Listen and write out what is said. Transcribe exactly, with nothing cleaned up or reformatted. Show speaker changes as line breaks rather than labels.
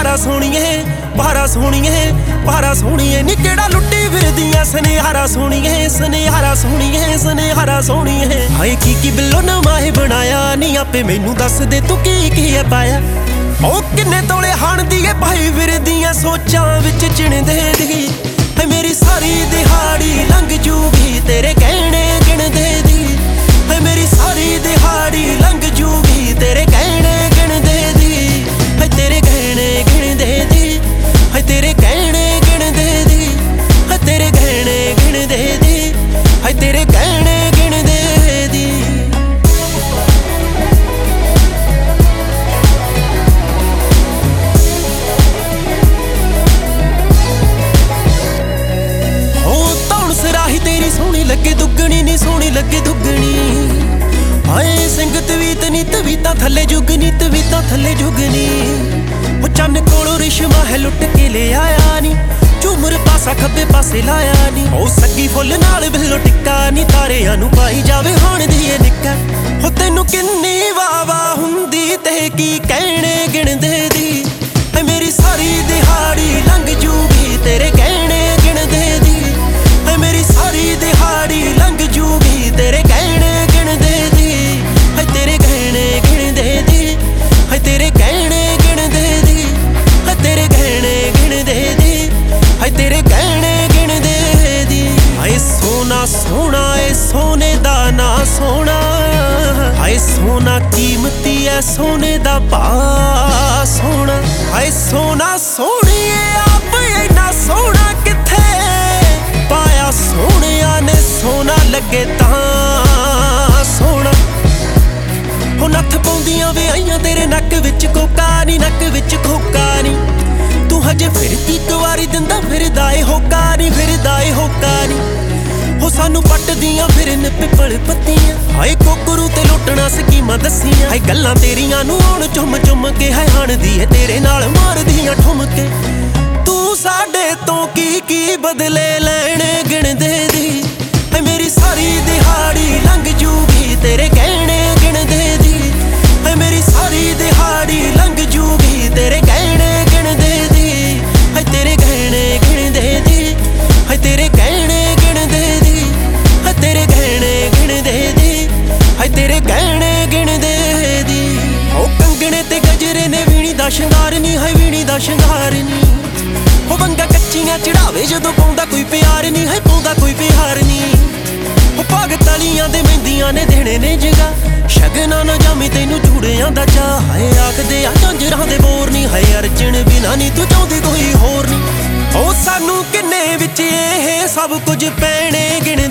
ਭਾਰਾ ਸੋਹਣੀਏ ਭਾਰਾ ਸੋਹਣੀਏ ਭਾਰਾ ਸੋਹਣੀਏ ਨੀ ਕਿਹੜਾ ਲੁੱਟੀ ਫਿਰਦੀਆਂ ਸੁਨਿਆਰਾ ਸੋਹਣੀਏ ਸੁਨਿਆਰਾ ਸੋਹਣੀਏ ਸੁਨਿਆਰਾ ਸੋਹਣੀਏ ਹਾਏ ਕੀ ਕੀ ਬਿੱਲੋ ਨਾ ਮਾਹੇ ਬਣਾਇਆ ਨੀ ਆਪੇ ਮੈਨੂੰ ਦੱਸ ਦੇ ਤੂੰ ਕੀ ਕੀ ਹੈ ਪਾਇਆ ਉਹ ਕਿੰਨੇ ਤੋਲੇ ਹਾਣ ਦੀ ਏ ਭਾਈ ਫਿਰਦੀਆਂ ਸੋਚਾਂ ਵਿੱਚ ਚਿਣਦੇ ਦੀ ਹੈ ਮੇਰੀ ਸਾਰੀ ਦਿਹਾੜੀ ਲੰਘ ਜੂਗੀ ਤੇਰੇ ਕਹਿਣੇ ਗਿਣਦੇ ਦੀ ਹੈ ਮੇਰੀ ਸਾਰੀ ਦਿਹਾੜੀ ਲੰਘ ਜੂਗੀ ਤੇਰੇ ਕਹਿਣੇ ਗਿਣਦੇ ਦੀ ਹੈ ਤੇਰੇ ਕਹਿਣੇ ਗਿਣਦੇ ਦੀ ਹੈ ਤੇਰੇ ਕਹਿਣੇ ਗਿਣਦੇ ਦੀ ਹੈ ਤੇਰੇ ਕਹਿਣੇ ਗਿਣਦੇ ਦੀ ਹੈ ਤੇਰੇ ਕਹਿਣੇ ਗਿਣਦੇ ਦੀ ਤੇਰੀ ਸੋਹਣੀ ਲੱਗੇ ਦੁੱਗਣੀ ਨੀ ਸੋਹਣੀ ਲੱਗੇ ਦੁੱਗਣੀ ਹਾਏ ਸਿੰਗਤ ਵੀ ਤੇ ਨੀ ਤਵੀਤਾਂ ਥੱਲੇ ਜੁਗਨੀ ਤਵੀਤਾਂ ਥੱਲੇ ਜੁਗਨੀ ਉਹ ਚੰਨ ਕੋਲੋਂ ਰਿਸ਼ਮਾ ਹੈ ਲੁੱਟ ਕੇ ਲੈ ਆਇਆ ਨੀ ਝੂਮਰ ਪਾਸਾ ਖੱਬੇ ਪਾਸੇ ਲਾਇਆ ਨੀ ਉਹ ਸੱਗੀ ਫੁੱਲ ਨਾਲ ਬਿੱਲੋ ਟਿੱਕਾ ਨੀ ਤਾਰਿਆਂ ਨੂੰ ਪਾਈ ਜਾਵੇ ਹਾਣ ਦੀ ਏ ਨਿੱਕਾ ਉਹ ਤੈਨੂੰ ਕਿੰਨੀ ਵਾਵਾ ਹੁੰਦੀ ਤੇ ਕੀ ਕਹਿਣੇ ਗਿਣਦੇ ਦੀ ਹੈ ਮੇਰੀ ਸਾਰੀ ਦਿਹਾੜੀ ਲੰਘ ਜੂਗੀ ਤੇਰੇ ਕਹਿਣੇ ਗਿਣਦੇ ਦੀ ਹੈ ਮੇਰੀ ਸਾਰੀ ਦਿਹਾੜੀ ਲੰਘ ਜੂਗੀ ਤੇਰੇ ਕਹਿਣੇ ਗਿਣਦੇ ਦੀ ਹੈ ਤੇਰੇ ਕਹਿਣੇ ਗਿਣਦੇ ਦੀ ਹੈ ਤੇਰੇ ਕਹਿਣੇ ਗਿਣਦੇ ਦੀ ਹੈ ਤੇਰੇ ਕਹਿਣੇ ਗਿਣਦੇ ਦੀ ਹੈ ਤੇਰੇ ਕਹਿਣੇ ਗਿਣਦੇ ਦੀ ਹਾਏ ਸੋਨਾ ਸੋਹਣਾ ਏ ਸੋਨੇ ਦਾ ਨਾ ਸੋਹਣਾ ਹਾਏ ਸੋਨਾ ਕੀਮਤੀ ਐ ਸੋਨੇ ਦਾ ਭਾ ਸੋਹਣਾ ਹਾਏ ਸੋਨਾ ਸੋਹਣੀਏ ਆਪ ਇੰਨਾ ਸੋਹਣਾ ਕਿੱਥੇ ਪਾਇਆ ਸੋਹਣਿਆਂ ਨੇ ਸੋਨਾ ਲੱਗੇ ਤਾਂ ਸੋਹਣਾ ਹੋ ਨੱਥ ਪਾਉਂਦੀਆਂ ਵਿਆਹੀਆਂ ਤੇਰੇ ਨੱਕ ਵਿੱਚ ਕੋਕਾ ਨੀ ਨੱਕ ਵਿੱਚ ਕੋਕਾ ਨੀ ਤੂੰ ਹਜੇ ਫਿਰਦੀ ਇੱਕ ਵਾਰੀ ਦਿੰਦਾ ਫਿਰਦਾ ਏ ਹੋਕਾ ਨੀ ਫਿਰਦਾ ਏ ਹੋਕਾ ਨੀ ਹੋ ਸਾਨੂੰ ਪੱਟਦੀਆਂ ਫਿਰਨ ਪਿੱਪਲ ਪੱਤੀਆਂ ਹਾਏ ਕੋਕਰੂ ਤੇ ਲੁੱਟਣਾ ਸਕੀਮਾਂ ਦੱਸੀਆਂ ਹਾਏ ਗੱਲਾਂ ਤੇਰੀਆਂ ਨੂੰ ਆਉਣ ਚੁੰਮ ਚੁੰਮ ਕੇ ਹੈ ਹਣਦੀ ਏ ਤੇਰੇ ਨਾਲ ਮਾਰਦੀਆਂ ਠੁਮਕੇ ਤੂੰ ਸਾਡੇ ਤੋਂ ਕੀ ਕੀ ਬਦਲੇ ਲੈਣੇ ਗਿਣਦੇ ਦੀ ਹੈ ਮੇਰੀ ਸਾਰੀ ਦਿਹਾੜੀ ਲੰਘ ਜੂਗੀ ਤੇਰੇ ਕਹਿਣੇ ਗਿਣਦੇ ਦੀ ਹੈ ਮੇਰੀ ਸਾਰੀ ਦਿਹਾੜੀ ਲੰਘ ਜੂਗੀ ਤੇਰੇ ਕਹਿਣੇ ਗਿਣਦੇ ਦੀ ਹੈ ਤੇਰੇ ਕਹਿਣੇ ਗਿਣਦੇ ਦੀ ਹੈ ਤੇਰੇ ਕਹਿਣੇ ਗਿਣਦੇ ਦੀ ਹੈ ਤੇਰੇ ਕਹਿਣੇ ਗਿਣਦੇ ਦੀ ਹੈ ਤੇਰੇ ਕਹਿਣੇ ਗਿਣਦੇ ਦੀ ਉਹ ਕੰਗਣੇ ਤੇ ਗਜਰੇ ਨੇ ਵੀਣੀ ਦਾ ਸ਼ਿੰਗਾਰ ਨੀ ਹੈ ਵੀਣੀ ਦਾ ਸ਼ਿੰਗਾਰ ਨੀ ਉਹ ਵੰਗਾ ਕੱਚੀਆਂ ਚੜਾਵੇ ਜਦੋਂ ਪਾਉਂਦਾ ਕੋਈ ਪਿਆਰ ਨੀ ਹੈ ਪਾਉਂਦਾ ਕੋਈ ਪਿਆਰ ਨੀ ਉਹ ਪੱਗ ਤਲੀਆਂ ਦੇ ਮਹਿੰਦੀਆਂ ਨੇ ਦੇਣੇ ਨੇ ਜਗਾ ਸ਼ਗਨਾਂ ਨਾ ਜਾਮੀ ਤੈਨੂੰ ਚੂੜਿਆਂ ਦਾ ਚਾਹ ਹਾਏ ਆਖਦੇ ਆ ਝਾਂਜਰਾਂ ਦੇ ਬੋਰ ਨੀ ਹਾਏ ਅਰਜਣ ਬਿਨਾ ਨੀ ਤੂੰ ਚਾਹੁੰਦੀ ਕੋਈ ਹੋਰ ਨੀ ਉਹ ਸਾਨੂੰ ਕਿੰਨੇ ਵਿੱਚ ਇਹ ਸਭ ਕੁਝ ਪੈਣੇ ਗਿਣ